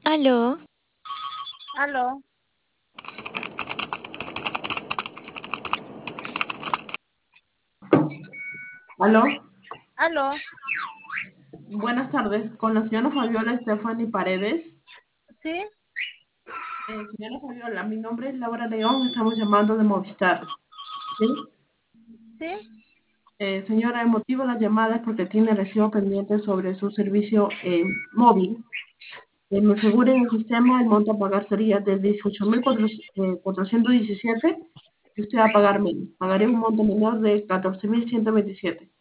Aló, Aló, Aló, aló, buenas tardes. Con la señora Fabiola Stephanie Paredes. ¿sí? Señora Fabiola, mi nombre es Laura León, estamos llamando de Movistar. ¿Sí? ¿Sí? Señora, el motivo de la llamada es porque tiene recibo pendiente sobre su servicio móvil. Me figura en el sistema el monto a pagar sería de 18.417 y usted va a pagar menos. Pagaré un monto menor de 14.127.